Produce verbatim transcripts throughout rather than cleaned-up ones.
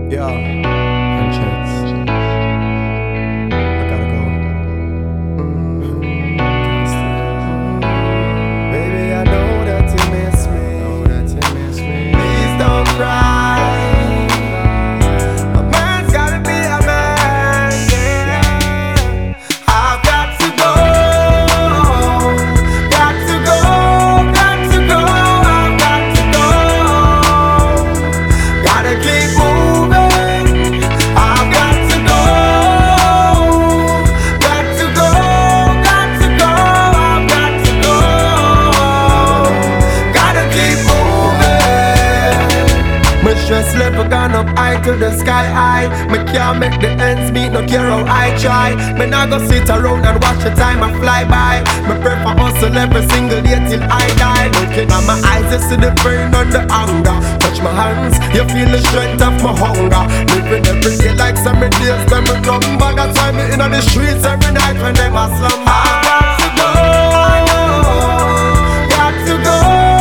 Yeah. Conscience. I gotta go. Baby, I know that you miss me. Know that you miss me. Please don't cry. A man's gotta be a man, yeah. I've got to go. Got to go. Got to go. I've got to go. Gotta keep moving. Stress level gone up high to the sky high. Me can't make the ends meet, no care how I try. Me not go sit around and watch the time I fly by. Me prefer hustle every single day till I die. Looking at my eyes, you see the pain and the anger. Touch my hands, you feel the strength of my hunger. Living every day like some days when me number. That's why me in the streets every night when them a slumber. I got to go, got to go.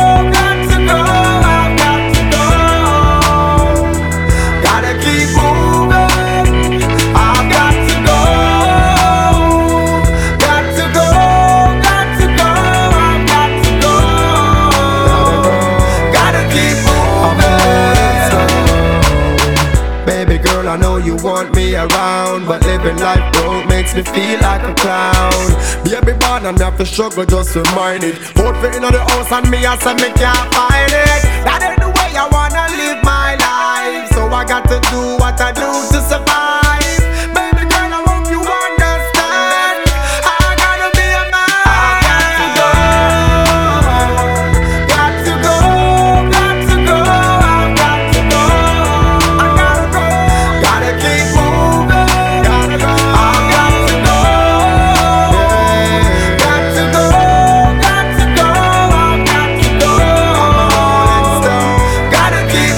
I know you want me around, but living life broke makes me feel like a clown. Baby born and have to struggle just to mind it. Both fit in the house and me I say me can't find it. That ain't the way I wanna live my life, so I got to do what I do to survive. Baby girl, I hope you understand. I gotta be a man. I got to go. Got to go. Got to go. I've got to go. I gotta go. Gotta keep moving. Gotta go. I've got to go. Yeah. Got to go. Got to go. I've got to go. Gotta keep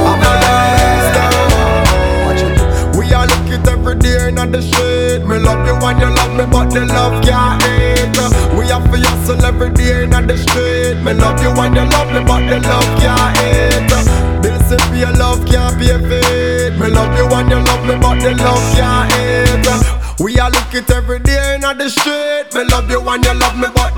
moving. We all look it every day in the street. Me love you and you love me, but the love can't hate. We have to hustle every day in the street. Me love you and you love me, but the love can't hate. This if your love can't be a fate. Me love you and you love me, but the love can't hate. We all look it every day in the street. Me love you and you love me, but